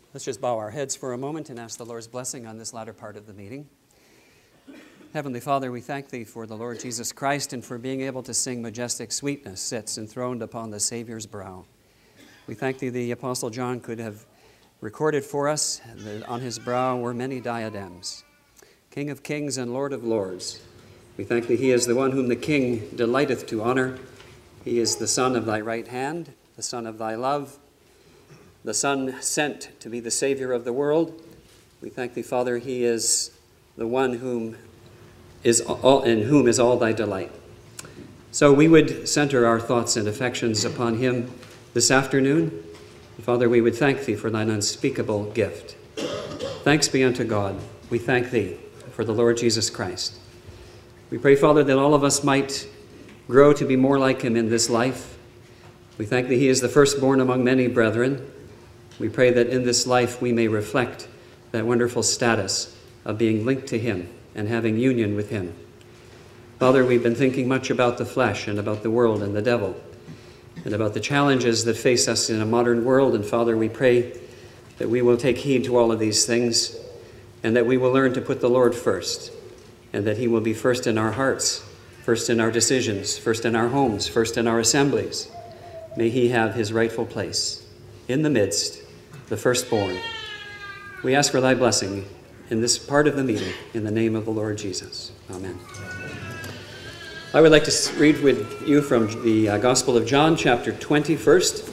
Let's just bow our heads for a moment and ask the Lord's blessing on this latter part of the meeting. Heavenly Father, we thank Thee for the Lord Jesus Christ and for being able to sing majestic sweetness sits enthroned upon the Savior's brow. We thank Thee the Apostle John could have recorded for us that on his brow were many diadems. King of kings and Lord of lords, we thank Thee He is the one whom the King delighteth to honor. He is the Son of Thy right hand, the Son of Thy love, the Son sent to be the Savior of the world. We thank Thee, Father, He is the one in whom is all Thy delight. So we would center our thoughts and affections upon Him this afternoon. And Father, we would thank Thee for Thine unspeakable gift. Thanks be unto God. We thank Thee for the Lord Jesus Christ. We pray, Father, that all of us might grow to be more like Him in this life. We thank Thee He is the firstborn among many brethren. We pray that in this life we may reflect that wonderful status of being linked to Him and having union with Him. Father, we've been thinking much about the flesh and about the world and the devil and about the challenges that face us in a modern world. And Father, we pray that we will take heed to all of these things and that we will learn to put the Lord first and that He will be first in our hearts, first in our decisions, first in our homes, first in our assemblies. May He have His rightful place in the midst, the firstborn. We ask for Thy blessing in this part of the meeting, in the name of the Lord Jesus. Amen. I would like to read with you from the Gospel of John, chapter 20 first.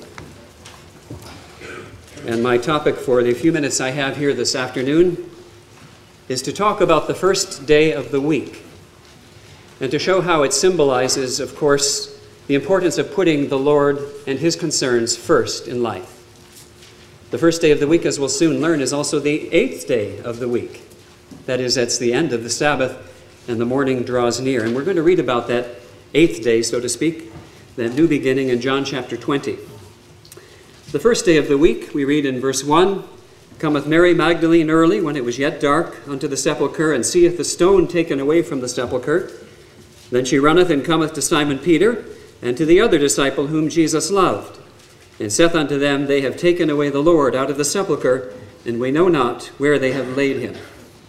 And my topic for the few minutes I have here this afternoon is to talk about the first day of the week and to show how it symbolizes, of course, the importance of putting the Lord and His concerns first in life. The first day of the week, as we'll soon learn, is also the 8th day of the week. That is, it's the end of the Sabbath and the morning draws near. And we're going to read about that 8th day, so to speak, that new beginning in John chapter 20. The first day of the week, we read in verse 1, "Cometh Mary Magdalene early, when it was yet dark, unto the sepulchre, and seeth the stone taken away from the sepulchre. Then she runneth and cometh to Simon Peter, and to the other disciple whom Jesus loved, and saith unto them, They have taken away the Lord out of the sepulchre, and we know not where they have laid Him."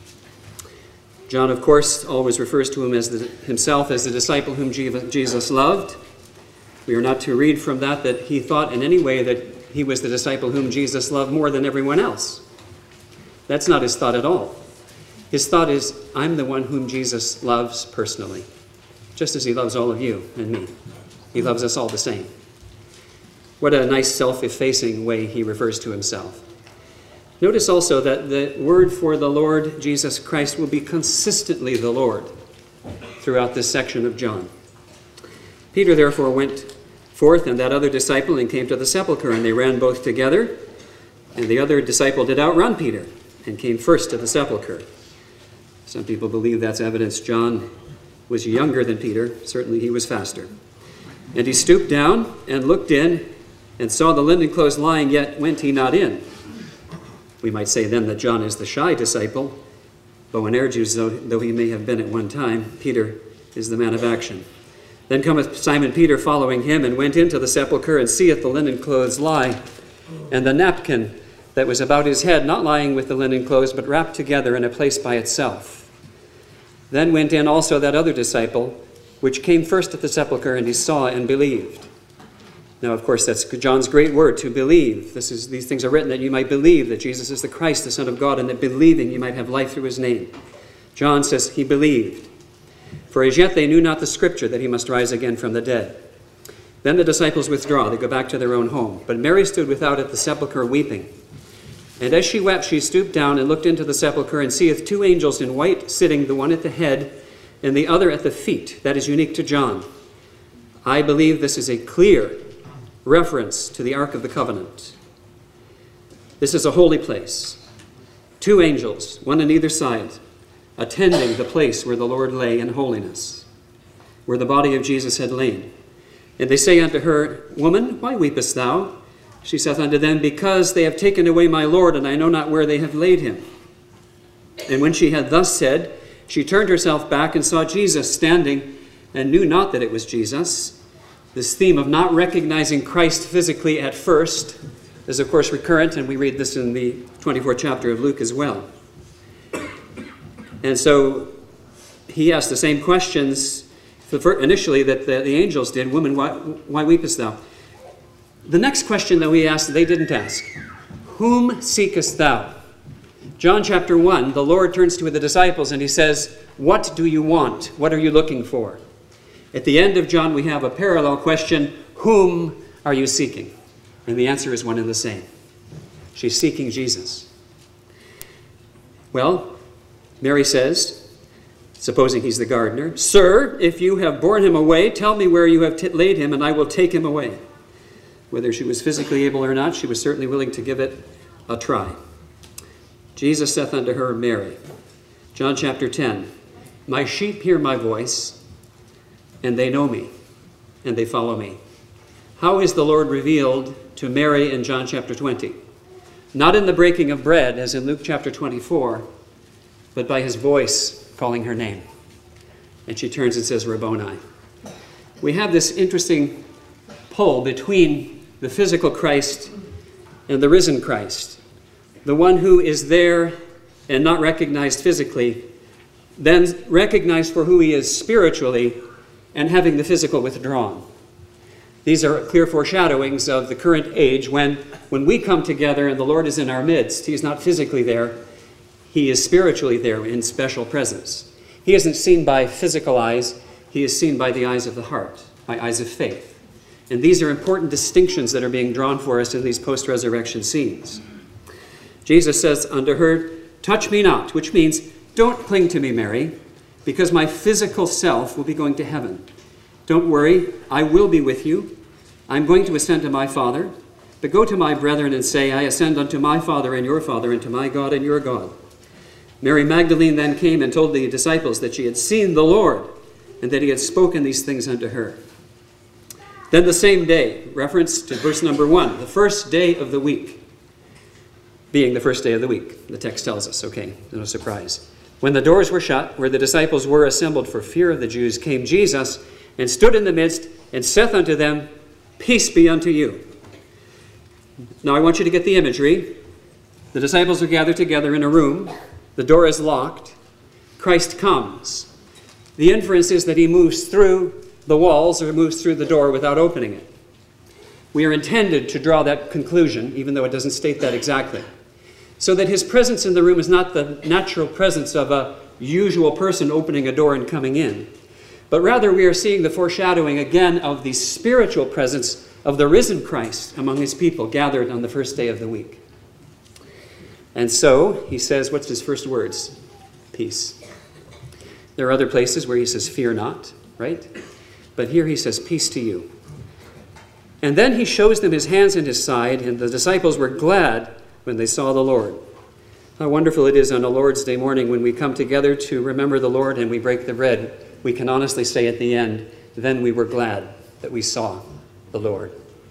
John, of course, always refers to himself as the disciple whom Jesus loved. We are not to read from that he thought in any way that he was the disciple whom Jesus loved more than everyone else. That's not his thought at all. His thought is, I'm the one whom Jesus loves personally, just as He loves all of you and me. He loves us all the same. What a nice self-effacing way he refers to himself. Notice also that the word for the Lord Jesus Christ will be consistently the Lord throughout this section of John. Peter therefore went forth and that other disciple and came to the sepulchre, and they ran both together. And the other disciple did outrun Peter and came first to the sepulchre. Some people believe that's evidence John was younger than Peter. Certainly he was faster. And he stooped down and looked in and saw the linen clothes lying, yet went he not in. We might say then that John is the shy disciple. Boanerges, though he may have been at one time, Peter is the man of action. Then cometh Simon Peter following him, and went into the sepulchre, and seeth the linen clothes lie, and the napkin that was about his head, not lying with the linen clothes, but wrapped together in a place by itself. Then went in also that other disciple, which came first at the sepulchre, and he saw and believed. Now, of course, that's John's great word, to believe. These things are written that you might believe that Jesus is the Christ, the Son of God, and that believing you might have life through His name. John says he believed. For as yet they knew not the Scripture that He must rise again from the dead. Then the disciples withdraw. They go back to their own home. But Mary stood without at the sepulchre weeping. And as she wept, she stooped down and looked into the sepulchre, and seeth two angels in white sitting, the one at the head and the other at the feet. That is unique to John. I believe this is a clear reference to the Ark of the Covenant. This is a holy place. Two angels, one on either side, attending the place where the Lord lay in holiness, where the body of Jesus had lain. And they say unto her, Woman, why weepest thou? She saith unto them, Because they have taken away my Lord, and I know not where they have laid Him. And when she had thus said, she turned herself back and saw Jesus standing, and knew not that it was Jesus. This theme of not recognizing Christ physically at first is, of course, recurrent, and we read this in the 24th chapter of Luke as well. And so he asked the same questions initially that the angels did. Woman, why weepest thou? The next question that we asked, they didn't ask. Whom seekest thou? John chapter 1, the Lord turns to the disciples and he says, what do you want? What are you looking for? At the end of John, we have a parallel question, whom are you seeking? And the answer is one and the same. She's seeking Jesus. Well, Mary says, supposing he's the gardener, Sir, if you have borne him away, tell me where you have laid him, and I will take him away. Whether she was physically able or not, she was certainly willing to give it a try. Jesus saith unto her, Mary. John chapter 10, my sheep hear my voice, and they know me, and they follow me. How is the Lord revealed to Mary in John chapter 20? Not in the breaking of bread, as in Luke chapter 24, but by his voice calling her name. And she turns and says, Rabboni. We have this interesting pull between the physical Christ and the risen Christ. The one who is there and not recognized physically, then recognized for who he is spiritually, and having the physical withdrawn. These are clear foreshadowings of the current age when we come together and the Lord is in our midst. He's not physically there. He is spiritually there in special presence. He isn't seen by physical eyes. He is seen by the eyes of the heart, by eyes of faith. And these are important distinctions that are being drawn for us in these post-resurrection scenes. Jesus says unto her, touch me not, which means don't cling to me, Mary, because my physical self will be going to heaven. Don't worry, I will be with you. I'm going to ascend to my Father, but go to my brethren and say, I ascend unto my Father and your Father, and to my God and your God. Mary Magdalene then came and told the disciples that she had seen the Lord, and that he had spoken these things unto her. Then the same day, reference to verse number 1, the first day of the week, being the first day of the week, the text tells us, okay, no surprise. When the doors were shut, where the disciples were assembled for fear of the Jews, came Jesus and stood in the midst and saith unto them, peace be unto you. Now I want you to get the imagery. The disciples are gathered together in a room. The door is locked. Christ comes. The inference is that he moves through the walls or moves through the door without opening it. We are intended to draw that conclusion, even though it doesn't state that exactly. So that his presence in the room is not the natural presence of a usual person opening a door and coming in, but rather we are seeing the foreshadowing again of the spiritual presence of the risen Christ among his people gathered on the first day of the week. And so he says, what's his first words? Peace. There are other places where he says, fear not, right? But here he says, peace to you. And then he shows them his hands and his side, and the disciples were glad when they saw the Lord. How wonderful it is on a Lord's Day morning when we come together to remember the Lord and we break the bread. We can honestly say at the end, then we were glad that we saw the Lord.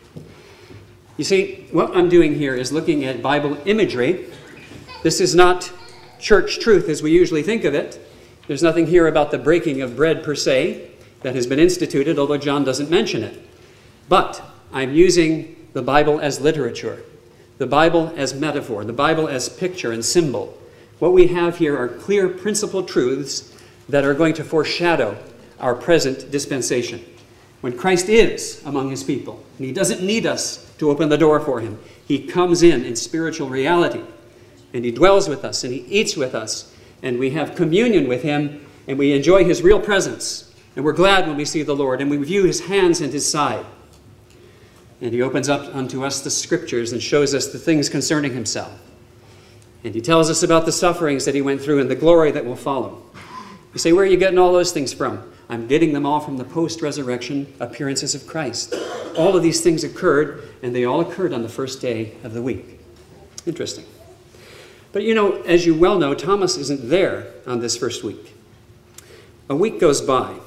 You see, what I'm doing here is looking at Bible imagery. This is not church truth as we usually think of it. There's nothing here about the breaking of bread per se that has been instituted, although John doesn't mention it. But I'm using the Bible as literature, the Bible as metaphor, the Bible as picture and symbol. What we have here are clear principal truths that are going to foreshadow our present dispensation. When Christ is among his people, and he doesn't need us to open the door for him. He comes in spiritual reality, and he dwells with us, and he eats with us, and we have communion with him, and we enjoy his real presence. And we're glad when we see the Lord, and we view his hands and his side. And he opens up unto us the scriptures and shows us the things concerning himself. And he tells us about the sufferings that he went through and the glory that will follow. You say, where are you getting all those things from? I'm getting them all from the post-resurrection appearances of Christ. All of these things occurred, and they all occurred on the first day of the week. Interesting. But you know, as you well know, Thomas isn't there on this first week. A week goes by.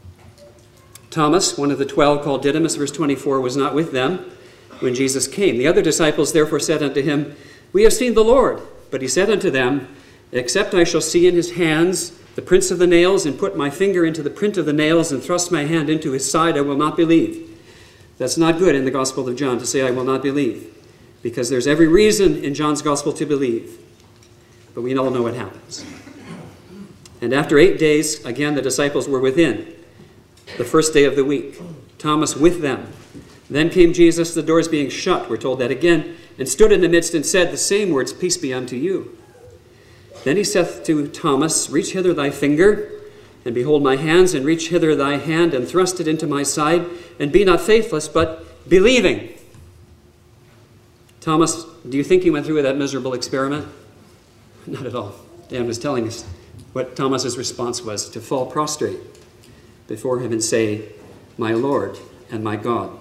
Thomas, one of the 12, called Didymus, verse 24, was not with them when Jesus came. The other disciples therefore said unto him, we have seen the Lord. But he said unto them, except I shall see in his hands the prints of the nails, and put my finger into the print of the nails, and thrust my hand into his side, I will not believe. That's not good in the Gospel of John to say, I will not believe. because there's every reason in John's gospel to believe. But we all know what happens. And after 8 days, again, the disciples were within, the first day of the week. Thomas with them. Then came Jesus, the doors being shut, we're told that again, and stood in the midst and said the same words, "Peace be unto you." Then he saith to Thomas, "Reach hither thy finger, and behold my hands, and reach hither thy hand, and thrust it into my side, and be not faithless, but believing." Thomas, do you think he went through with that miserable experiment? Not at all. Dan was telling us what Thomas's response was, to fall prostrate before him and say, "My Lord and my God."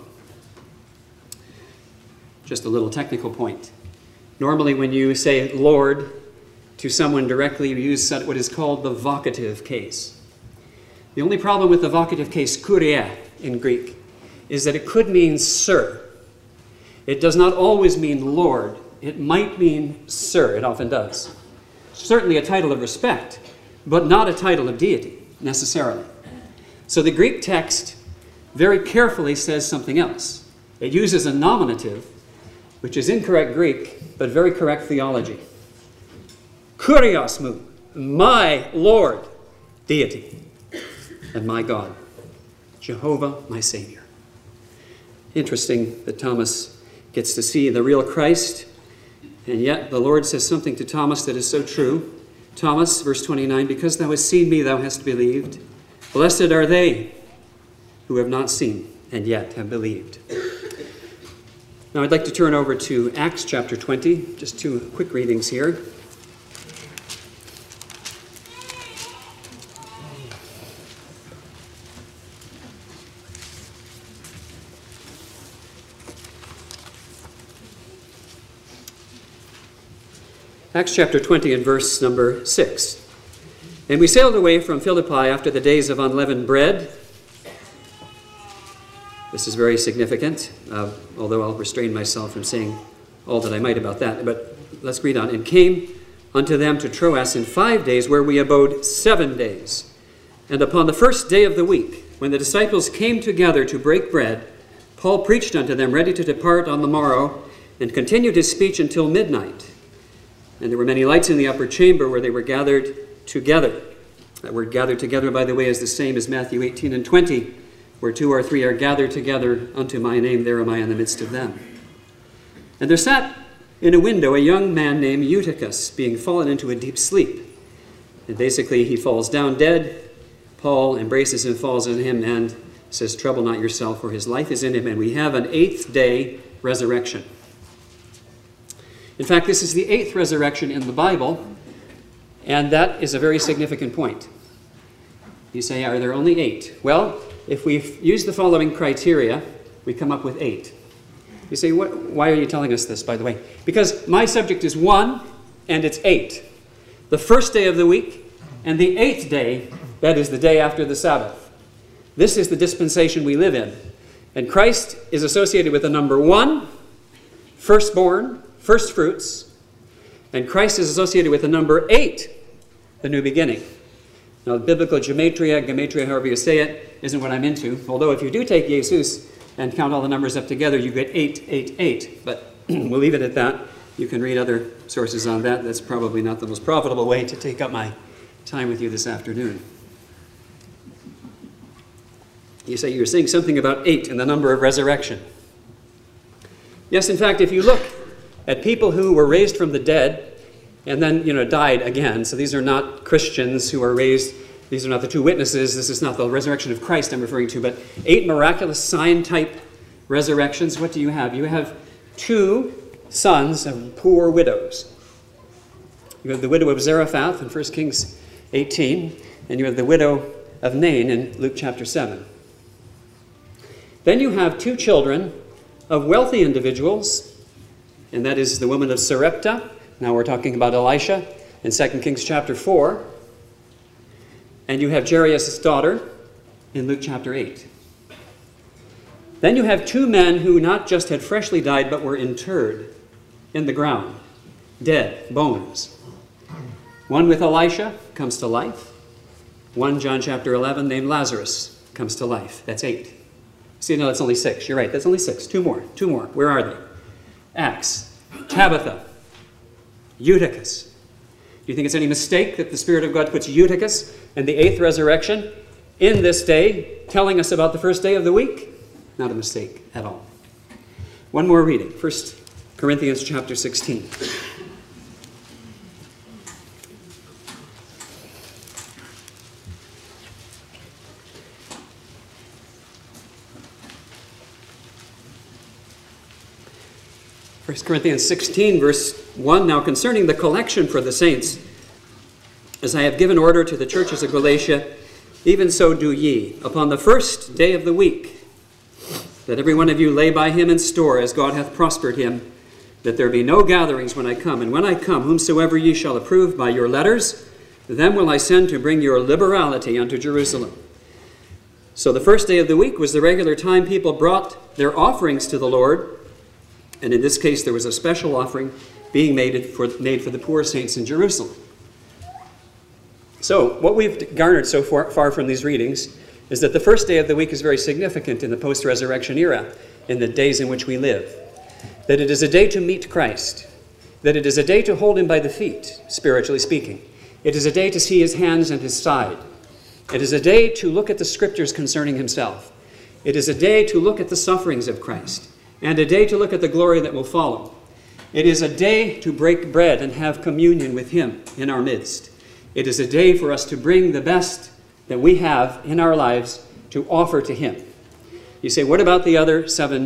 Just a little technical point. Normally when you say Lord to someone directly, you use what is called the vocative case. The only problem with the vocative case, kurie in Greek, is that it could mean sir. It does not always mean Lord. It might mean sir. It often does. Certainly a title of respect, but not a title of deity, necessarily. So the Greek text very carefully says something else. It uses a nominative, which is incorrect Greek, but very correct theology. Kurios mu, my Lord, deity, and my God, Jehovah, my Savior. Interesting that Thomas gets to see the real Christ, and yet the Lord says something to Thomas that is so true. Thomas, verse 29, because thou hast seen me, thou hast believed. Blessed are they who have not seen and yet have believed. Now I'd like to turn over to Acts chapter 20, just two quick readings here. Acts chapter 20 and verse number 6. And we sailed away from Philippi after the days of unleavened bread. This is very significant, although I'll restrain myself from saying all that I might about that. But let's read on. And came unto them to Troas in 5 days, where we abode 7 days. And upon the first day of the week, when the disciples came together to break bread, Paul preached unto them, ready to depart on the morrow, and continued his speech until midnight. And there were many lights in the upper chamber where they were gathered together. That word gathered together, by the way, is the same as Matthew 18 and 20, where 2 or 3 are gathered together unto my name, there am I in the midst of them. And there sat in a window a young man named Eutychus, being fallen into a deep sleep. And basically he falls down dead. Paul embraces him, falls on him, and says, "Trouble not yourself, for his life is in him." And we have an 8th day resurrection. In fact, this is the 8th resurrection in the Bible, and that is a very significant point. You say, are there only 8? Well, if we use the following criteria, we come up with 8. You say, why are you telling us this, by the way? Because my subject is 1, and it's 8. The first day of the week, and the 8th day, that is the day after the Sabbath. This is the dispensation we live in. And Christ is associated with the number 1, firstborn, first fruits, and Christ is associated with the number 8, the new beginning. Now, biblical gematria, however you say it, isn't what I'm into. Although if you do take Jesus and count all the numbers up together, you get 888. But we'll leave it at that. You can read other sources on that. That's probably not the most profitable way to take up my time with you this afternoon. You say you're saying something about 8 in the number of resurrection. Yes, in fact, if you look at people who were raised from the dead and then, died again. So these are not Christians who are raised. These are not the 2 witnesses. This is not the resurrection of Christ I'm referring to, but 8 miraculous sign-type resurrections. What do you have? You have 2 sons of poor widows. You have the widow of Zarephath in 1 Kings 18, and you have the widow of Nain in Luke chapter 7. Then you have 2 children of wealthy individuals, and that is the woman of Sarepta. Now we're talking about Elisha in 2 Kings chapter 4. And you have Jairus' daughter in Luke chapter 8. Then you have 2 men who not just had freshly died, but were interred in the ground, dead, bones. One with Elisha comes to life. One, John chapter 11, named Lazarus, comes to life. That's 8. See, no, that's only 6. You're right, that's only 6. 2 more. Where are they? Acts Tabitha, Eutychus. Do you think it's any mistake that the Spirit of God puts Eutychus and the 8th resurrection in this day, telling us about the first day of the week? Not a mistake at all. One more reading, 1 Corinthians chapter 16. First Corinthians 16, verse 1, now concerning the collection for the saints, as I have given order to the churches of Galatia, even so do ye, upon the first day of the week, that every one of you lay by him in store, as God hath prospered him, that there be no gatherings when I come. And when I come, whomsoever ye shall approve by your letters, them will I send to bring your liberality unto Jerusalem. So the first day of the week was the regular time people brought their offerings to the Lord. And in this case, there was a special offering being made for the poor saints in Jerusalem. So what we've garnered so far from these readings is that the first day of the week is very significant in the post-resurrection era, in the days in which we live. That it is a day to meet Christ. That it is a day to hold him by the feet, spiritually speaking. It is a day to see his hands and his side. It is a day to look at the scriptures concerning himself. It is a day to look at the sufferings of Christ, and a day to look at the glory that will follow. It is a day to break bread and have communion with him in our midst. It is a day for us to bring the best that we have in our lives to offer to him. You say, what about the other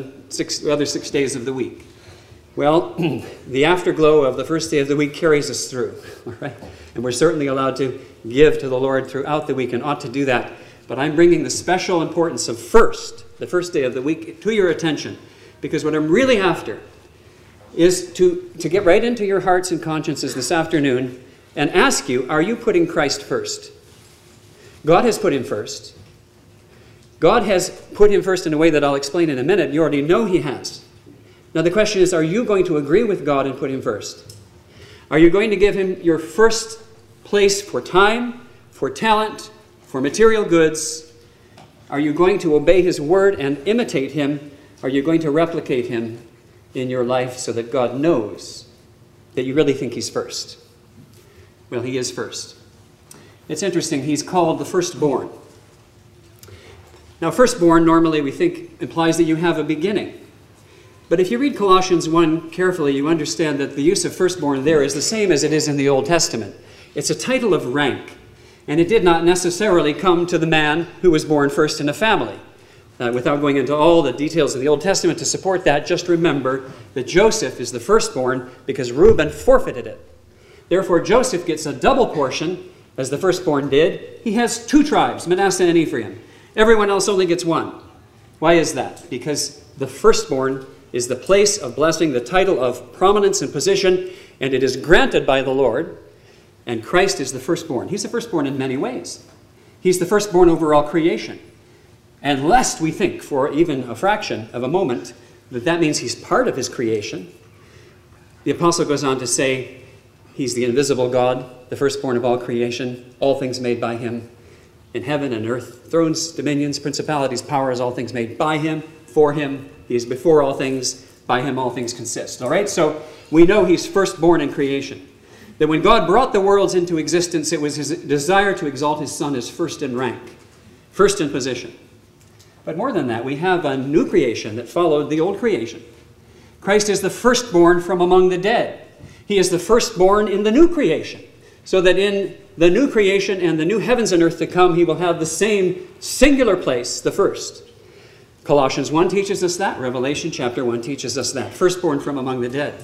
6 days of the week? Well, the afterglow of the first day of the week carries us through, all right? And we're certainly allowed to give to the Lord throughout the week and ought to do that. But I'm bringing the special importance of the first day of the week, to your attention. Because what I'm really after is to get right into your hearts and consciences this afternoon and ask you, are you putting Christ first? God has put him first. God has put him first in a way that I'll explain in a minute. You already know he has. Now the question is, are you going to agree with God and put him first? Are you going to give him your first place for time, for talent, for material goods? Are you going to obey his word and imitate him? Are you going to replicate him in your life so that God knows that you really think he's first? Well, he is first. It's interesting, he's called the firstborn. Now, firstborn normally we think implies that you have a beginning. But if you read Colossians 1 carefully, you understand that the use of firstborn there is the same as it is in the Old Testament. It's a title of rank, and it did not necessarily come to the man who was born first in a family. Without going into all the details of the Old Testament to support that, just remember that Joseph is the firstborn because Reuben forfeited it. Therefore, Joseph gets a double portion, as the firstborn did. He has 2 tribes, Manasseh and Ephraim. Everyone else only gets 1. Why is that? Because the firstborn is the place of blessing, the title of prominence and position, and it is granted by the Lord, and Christ is the firstborn. He's the firstborn in many ways. He's the firstborn over all creation. And lest we think for even a fraction of a moment that that means he's part of his creation, the apostle goes on to say he's the invisible God, the firstborn of all creation, all things made by him, in heaven and earth, thrones, dominions, principalities, powers, all things made by him, for him. He is before all things, by him all things consist. All right, so we know he's firstborn in creation. That when God brought the worlds into existence, it was his desire to exalt his Son as first in rank, first in position. But more than that, we have a new creation that followed the old creation. Christ is the firstborn from among the dead. He is the firstborn in the new creation, so that in the new creation and the new heavens and earth to come, he will have the same singular place, the first. Colossians 1 teaches us that. Revelation chapter 1 teaches us that. Firstborn from among the dead.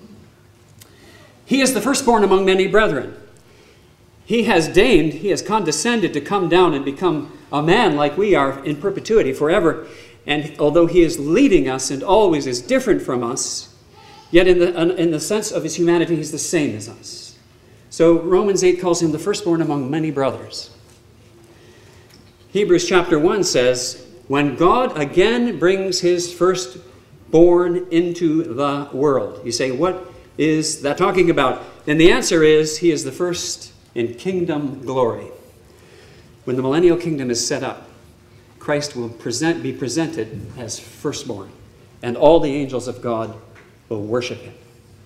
He is the firstborn among many brethren. He has condescended to come down and become a man like we are in perpetuity forever. And although he is leading us and always is different from us, yet in the sense of his humanity, he's the same as us. So Romans 8 calls him the firstborn among many brothers. Hebrews chapter 1 says, when God again brings his firstborn into the world. You say, what is that talking about? And the answer is, he is the first in kingdom glory. When the millennial kingdom is set up, Christ will be presented as firstborn, and all the angels of God will worship him.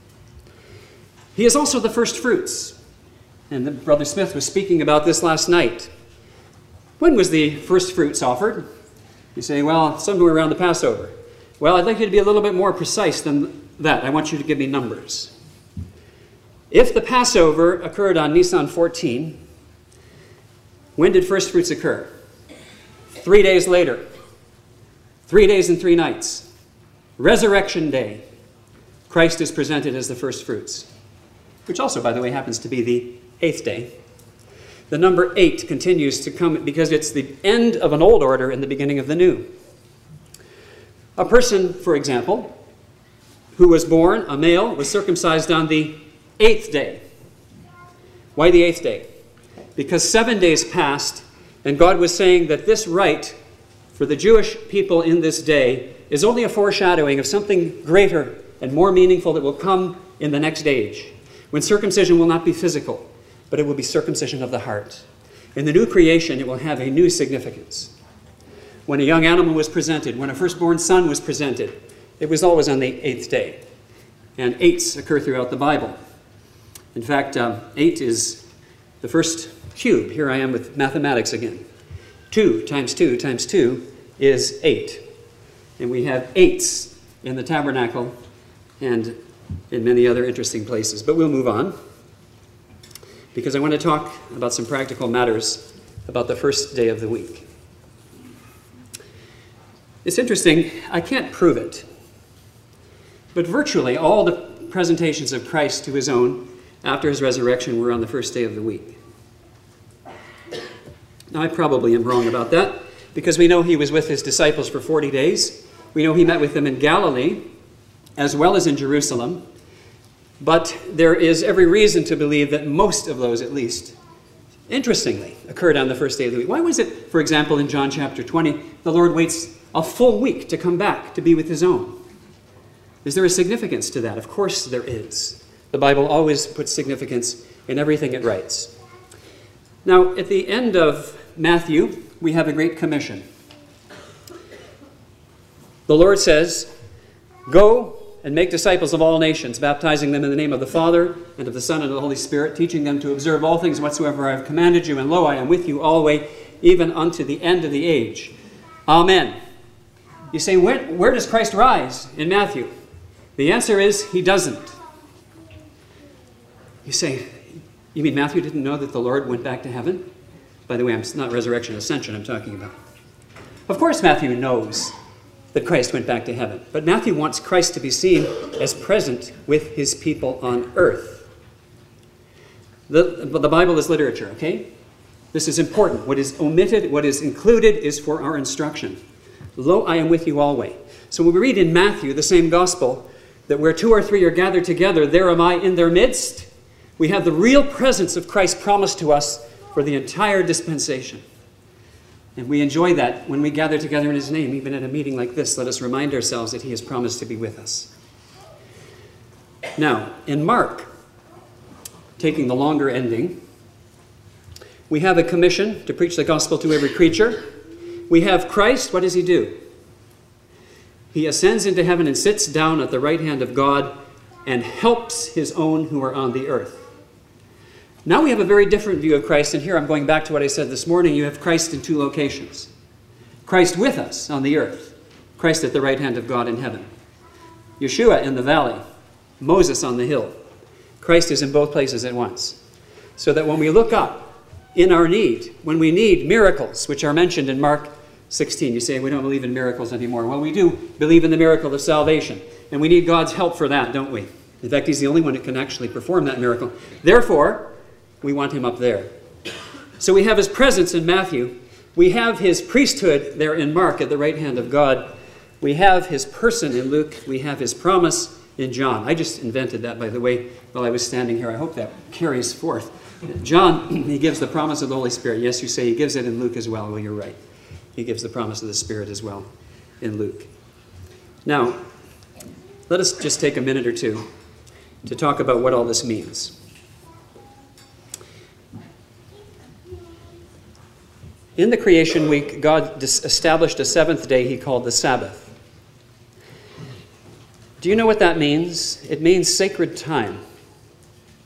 He is also the first fruits. And Brother Smith was speaking about this last night. When was the first fruits offered? You say, well, somewhere around the Passover. Well, I'd like you to be a little bit more precise than that. I want you to give me numbers. If the Passover occurred on Nisan 14, when did first fruits occur? 3 days later. 3 days and 3 nights. Resurrection Day. Christ is presented as the first fruits, which also, by the way, happens to be the 8th day. The number 8 continues to come because it's the end of an old order and the beginning of the new. A person, for example, who was born, a male, was circumcised on the 8th day. Why the 8th day? Because 7 days passed, and God was saying that this rite for the Jewish people in this day is only a foreshadowing of something greater and more meaningful that will come in the next age, when circumcision will not be physical, but it will be circumcision of the heart. In the new creation, it will have a new significance. When a young animal was presented, when a firstborn son was presented, it was always on the 8th day. And 8s occur throughout the Bible. In fact, 8 is the first cube. Here I am with mathematics again. 2 times 2 times 2 is 8. And we have 8s in the tabernacle and in many other interesting places. But we'll move on, because I want to talk about some practical matters about the first day of the week. It's interesting, I can't prove it, but virtually all the presentations of Christ to his own after his resurrection were on the first day of the week. Now, I probably am wrong about that, because we know he was with his disciples for 40 days. We know he met with them in Galilee, as well as in Jerusalem. But there is every reason to believe that most of those, at least, interestingly, occurred on the first day of the week. Why was it, for example, in John chapter 20, the Lord waits a full week to come back to be with his own? Is there a significance to that? Of course there is. The Bible always puts significance in everything it writes. Now, at the end of Matthew, we have a great commission. The Lord says, "Go and make disciples of all nations, baptizing them in the name of the Father, and of the Son, and of the Holy Spirit, teaching them to observe all things whatsoever I have commanded you, and lo, I am with you always, even unto the end of the age. Amen." You say, where does Christ rise in Matthew? The answer is, he doesn't. You say, you mean Matthew didn't know that the Lord went back to heaven? By the way, it's not resurrection, ascension I'm talking about. Of course Matthew knows that Christ went back to heaven. But Matthew wants Christ to be seen as present with his people on earth. The Bible is literature, okay? This is important. What is omitted, what is included is for our instruction. Lo, I am with you always. So when we read in Matthew, the same gospel, that where 2 or 3 are gathered together, there am I in their midst, we have the real presence of Christ promised to us for the entire dispensation. And we enjoy that when we gather together in his name. Even at a meeting like this, let us remind ourselves that he has promised to be with us. Now, in Mark, taking the longer ending, we have a commission to preach the gospel to every creature. We have Christ. What does he do? He ascends into heaven and sits down at the right hand of God and helps his own who are on the earth. Now we have a very different view of Christ, and here I'm going back to what I said this morning. You have Christ in 2 locations. Christ with us on the earth, Christ at the right hand of God in heaven. Yeshua in the valley, Moses on the hill. Christ is in both places at once. So that when we look up in our need, when we need miracles, which are mentioned in Mark 16, you say, we don't believe in miracles anymore. Well, we do believe in the miracle of salvation, and we need God's help for that, don't we? In fact, he's the only one who can actually perform that miracle. Therefore, we want him up there. So we have his presence in Matthew. We have his priesthood there in Mark at the right hand of God. We have his person in Luke. We have his promise in John. I just invented that, by the way, while I was standing here. I hope that carries forth. John, he gives the promise of the Holy Spirit. Yes, you say he gives it in Luke as well. Well, you're right. He gives the promise of the Spirit as well in Luke. Now, let us just take a minute or two to talk about what all this means. In the creation week, God established a 7th day he called the Sabbath. Do you know what that means? It means sacred time.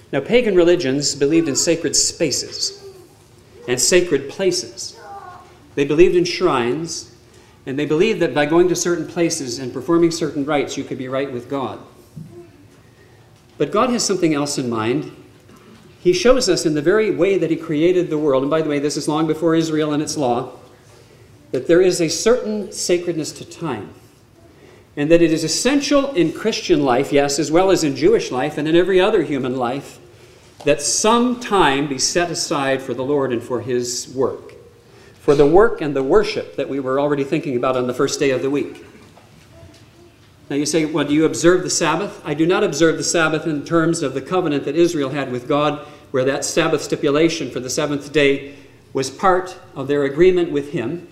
Now, pagan religions believed in sacred spaces and sacred places. They believed in shrines, and they believed that by going to certain places and performing certain rites, you could be right with God. But God has something else in mind. He shows us in the very way that he created the world, and by the way, this is long before Israel and its law, that there is a certain sacredness to time, and that it is essential in Christian life, yes, as well as in Jewish life and in every other human life, that some time be set aside for the Lord and for his work, for the work and the worship that we were already thinking about on the first day of the week. Now you say, well, do you observe the Sabbath? I do not observe the Sabbath in terms of the covenant that Israel had with God, where that Sabbath stipulation for the seventh day was part of their agreement with him.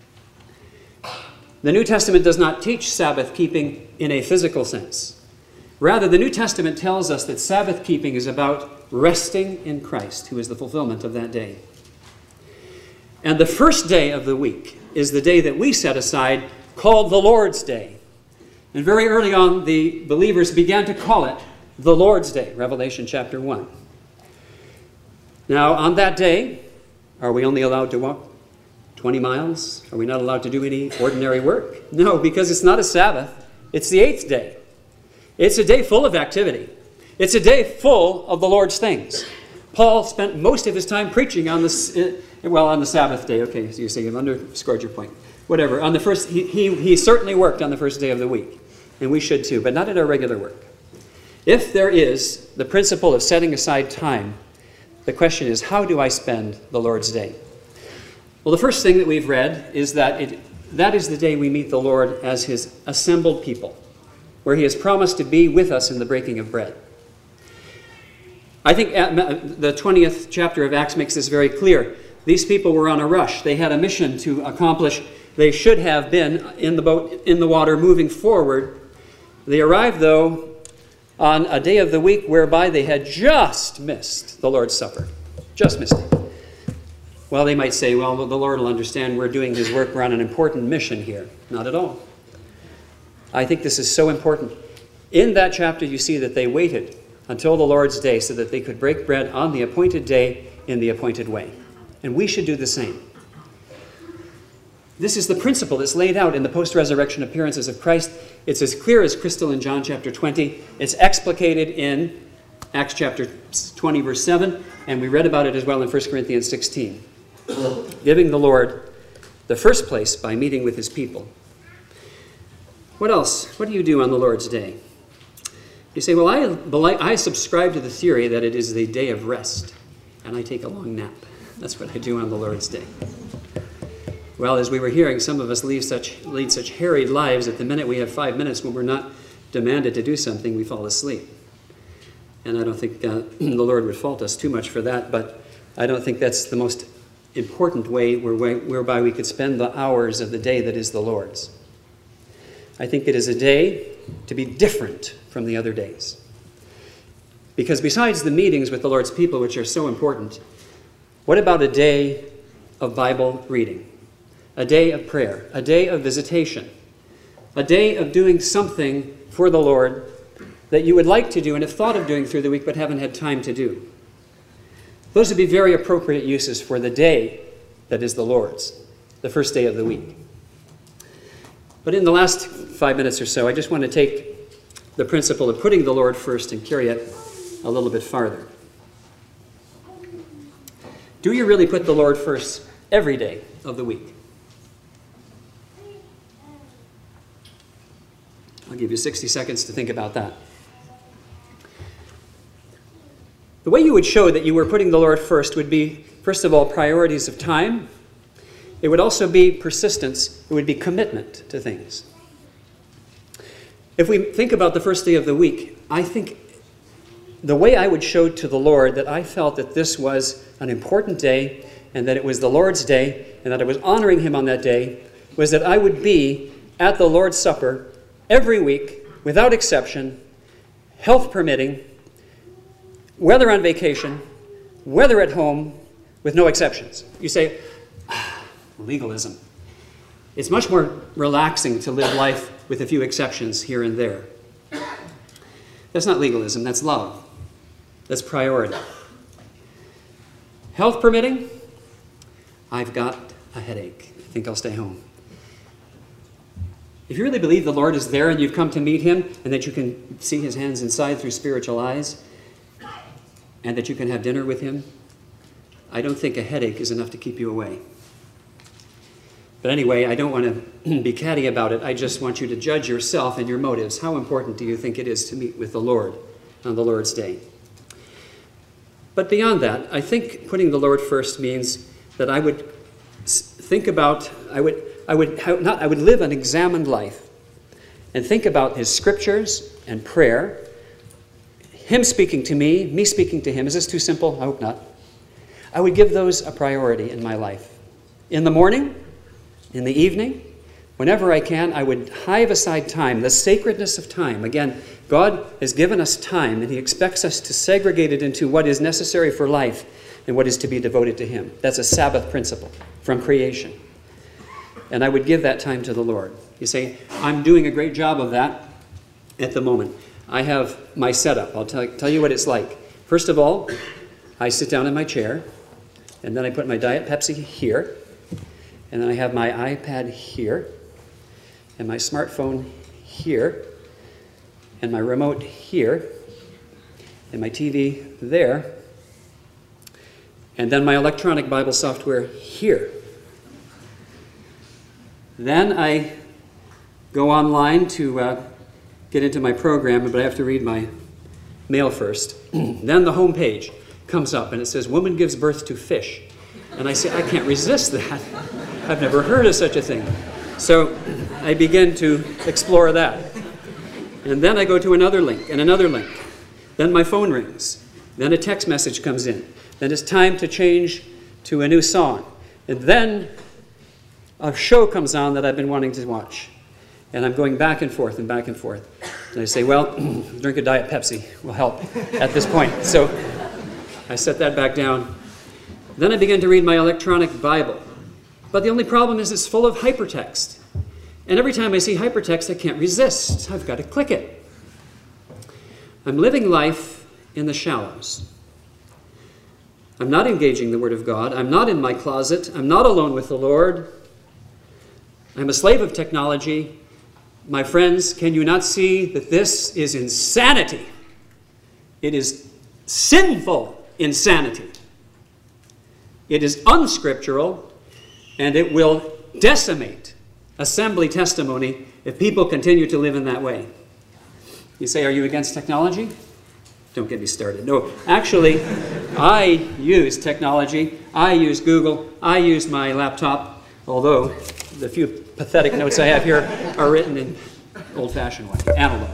The New Testament does not teach Sabbath keeping in a physical sense. Rather, the New Testament tells us that Sabbath keeping is about resting in Christ, who is the fulfillment of that day. And the first day of the week is the day that we set aside, called the Lord's Day. And very early on, the believers began to call it the Lord's Day, Revelation chapter 1. Now, on that day, are we only allowed to walk 20 miles? Are we not allowed to do any ordinary work? No, because it's not a Sabbath. It's the eighth day. It's a day full of activity. It's a day full of the Lord's things. Paul spent most of his time preaching on the Sabbath day. Okay, so you say you've underscored your point. Whatever. On the first, he certainly worked on the first day of the week, and we should too, but not at our regular work. If there is the principle of setting aside time, the question is, how do I spend the Lord's Day? Well, the first thing that we've read is that that is the day we meet the Lord as his assembled people, where he has promised to be with us in the breaking of bread. I think the 20th chapter of Acts makes this very clear. These people were on a rush. They had a mission to accomplish. They should have been in the boat, in the water, moving forward. They arrived, though, on a day of the week whereby they had just missed the Lord's Supper. Just missed it. Well, they might say, well, the Lord will understand we're doing his work. We're on an important mission here. Not at all. I think this is so important. In that chapter, you see that they waited until the Lord's Day so that they could break bread on the appointed day in the appointed way. And we should do the same. This is the principle that's laid out in the post-resurrection appearances of Christ. It's as clear as crystal in John chapter 20. It's explicated in Acts chapter 20, verse 7, and we read about it as well in 1 Corinthians 16. Giving the Lord the first place by meeting with his people. What else? What do you do on the Lord's Day? You say, well, I subscribe to the theory that it is the day of rest, and I take a long nap. That's what I do on the Lord's Day. Well, as we were hearing, some of us lead such harried lives that the minute we have 5 minutes when we're not demanded to do something, we fall asleep. And I don't think the Lord would fault us too much for that, but I don't think that's the most important way whereby we could spend the hours of the day that is the Lord's. I think it is a day to be different from the other days. Because besides the meetings with the Lord's people, which are so important, what about a day of Bible reading? A day of prayer, a day of visitation, a day of doing something for the Lord that you would like to do and have thought of doing through the week but haven't had time to do. Those would be very appropriate uses for the day that is the Lord's, the first day of the week. But in the last 5 minutes or so, I just want to take the principle of putting the Lord first and carry it a little bit farther. Do you really put the Lord first every day of the week? I'll give you 60 seconds to think about that. The way you would show that you were putting the Lord first would be, first of all, priorities of time. It would also be persistence. It would be commitment to things. If we think about the first day of the week, I think the way I would show to the Lord that I felt that this was an important day and that it was the Lord's day and that I was honoring him on that day was that I would be at the Lord's Supper every week, without exception, health permitting, whether on vacation, whether at home, with no exceptions. You say, legalism. It's much more relaxing to live life with a few exceptions here and there. That's not legalism, that's love. That's priority. Health permitting, I've got a headache. I think I'll stay home. If you really believe the Lord is there and you've come to meet him and that you can see his hands inside through spiritual eyes and that you can have dinner with him, I don't think a headache is enough to keep you away. But anyway, I don't want to be catty about it. I just want you to judge yourself and your motives. How important do you think it is to meet with the Lord on the Lord's Day? But beyond that, I think putting the Lord first means that I would think about, I would live an examined life and think about his scriptures and prayer, him speaking to me speaking to him. Is this too simple? I hope not. I would give those a priority in my life. In the morning, in the evening, whenever I can, I would hive aside time, the sacredness of time. Again, God has given us time, and he expects us to segregate it into what is necessary for life and what is to be devoted to him. That's a Sabbath principle from creation. And I would give that time to the Lord. You say, I'm doing a great job of that at the moment. I have my setup. I'll tell you what it's like. First of all, I sit down in my chair, and then I put my Diet Pepsi here, and then I have my iPad here, and my smartphone here, and my remote here, and my TV there, and then my electronic Bible software here. Then I go online to get into my program, but I have to read my mail first. Then the home page comes up, and it says, "Woman gives birth to fish." And I say, I can't resist that. I've never heard of such a thing. So I begin to explore that. And then I go to another link and another link. Then my phone rings. Then a text message comes in. Then it's time to change to a new song. And then a show comes on that I've been wanting to watch. And I'm going back and forth and back and forth. And I say, well, drink a Diet Pepsi will help at this point. So I set that back down. Then I begin to read my electronic Bible. But the only problem is it's full of hypertext. And every time I see hypertext, I can't resist. I've got to click it. I'm living life in the shallows. I'm not engaging the Word of God. I'm not in my closet. I'm not alone with the Lord. I'm a slave of technology. My friends, can you not see that this is insanity? It is sinful insanity. It is unscriptural, and it will decimate assembly testimony if people continue to live in that way. You say, are you against technology? Don't get me started. No, actually, I use technology. I use Google. I use my laptop, although the few pathetic notes I have here are written in old-fashioned way, analog.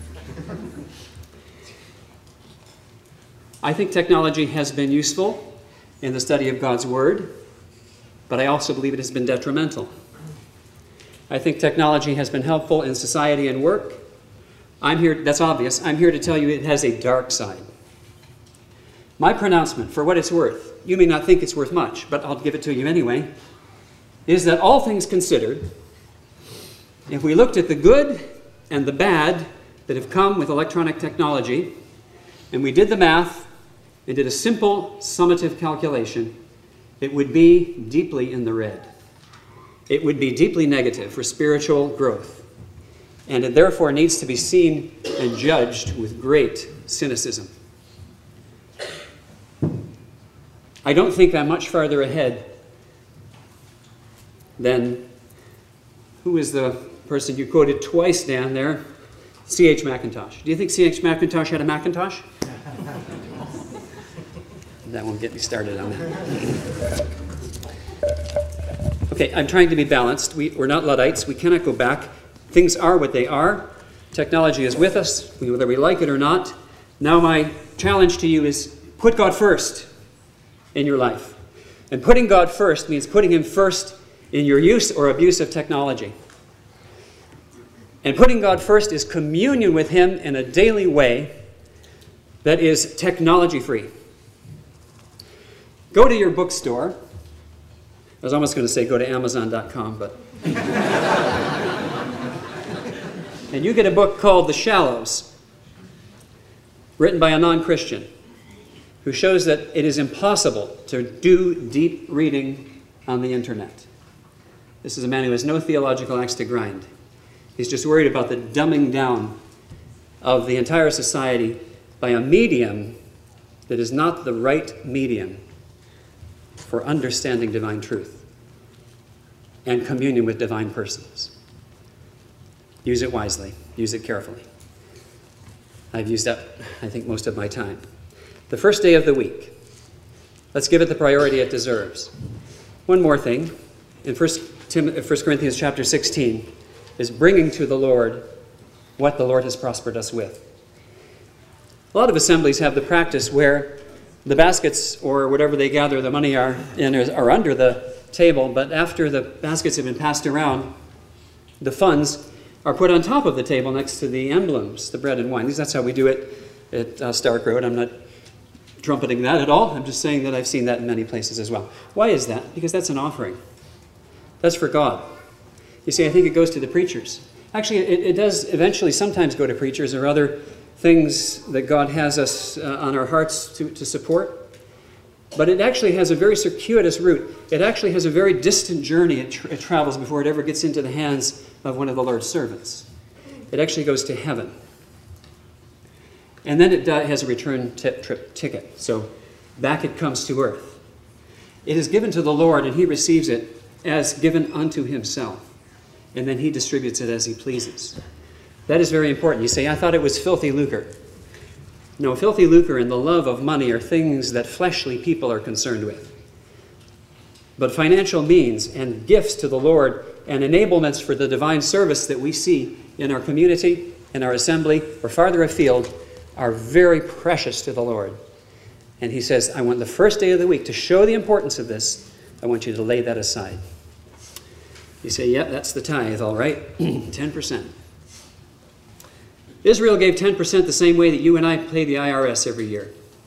I think technology has been useful in the study of God's Word, but I also believe it has been detrimental. I think technology has been helpful in society and work. I'm here, that's obvious, I'm here to tell you it has a dark side. My pronouncement, for what it's worth, you may not think it's worth much, but I'll give it to you anyway, is that all things considered, if we looked at the good and the bad that have come with electronic technology, and we did the math and did a simple summative calculation, it would be deeply in the red. It would be deeply negative for spiritual growth. And it therefore needs to be seen and judged with great cynicism. I don't think I'm much farther ahead than, who is the person you quoted twice, Dan, there? C.H. Mackintosh. Do you think C.H. Mackintosh had a Macintosh? That won't get me started on that. Okay, I'm trying to be balanced. We're not Luddites. We cannot go back. Things are what they are. Technology is with us, whether we like it or not. Now my challenge to you is put God first in your life. And putting God first means putting him first in your use or abuse of technology. And putting God first is communion with him in a daily way that is technology-free. Go to your bookstore. I was almost going to say go to Amazon.com, but... and you get a book called The Shallows, written by a non-Christian. who shows that it is impossible to do deep reading on the internet. This is a man who has no theological axe to grind. He's just worried about the dumbing down of the entire society by a medium that is not the right medium for understanding divine truth and communion with divine persons. Use it wisely. Use it carefully. I've used up, I think, most of my time. The first day of the week. Let's give it the priority it deserves. One more thing. In 1 Corinthians chapter 16 is bringing to the Lord what the Lord has prospered us with. A lot of assemblies have the practice where the baskets or whatever they gather the money are under the table, but after the baskets have been passed around, the funds are put on top of the table next to the emblems, the bread and wine. That's how we do it at Stark Road. I'm not trumpeting that at all. I'm just saying that I've seen that in many places as well. Why is that? Because that's an offering. That's for God. You see, I think it goes to the preachers. Actually, it does eventually sometimes go to preachers or other things that God has us on our hearts to support. But it actually has a very circuitous route. It actually has a very distant journey it travels before it ever gets into the hands of one of the Lord's servants. It actually goes to heaven. And then it has a return trip ticket. So back it comes to earth. It is given to the Lord, and he receives it as given unto himself. And then he distributes it as he pleases. That is very important. You say, I thought it was filthy lucre. No, filthy lucre and the love of money are things that fleshly people are concerned with. But financial means and gifts to the Lord and enablements for the divine service that we see in our community, in our assembly, or farther afield are very precious to the Lord. And he says, I want the first day of the week to show the importance of this. I want you to lay that aside. You say, yep, that's the tithe, all right. 10%. Israel gave 10% the same way that you and I pay the IRS every year.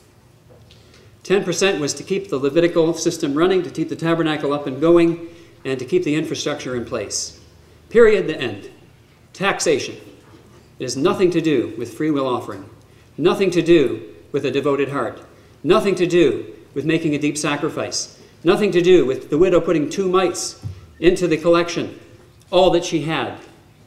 10% was to keep the Levitical system running, to keep the tabernacle up and going, and to keep the infrastructure in place. Period, the end. Taxation. It has nothing to do with free will offering. Nothing to do with a devoted heart. Nothing to do with making a deep sacrifice. Nothing to do with the widow putting 2 mites into the collection, all that she had.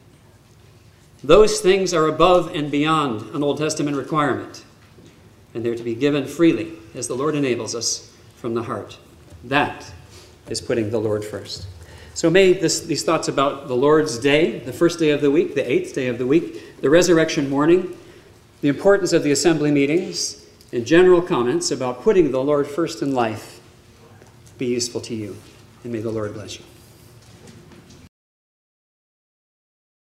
Those things are above and beyond an Old Testament requirement, and they're to be given freely as the Lord enables us from the heart. That is putting the Lord first. So may these thoughts about the Lord's Day, the first day of the week, the 8th day of the week, the resurrection morning, the importance of the assembly meetings, and general comments about putting the Lord first in life be useful to you. And may the Lord bless you.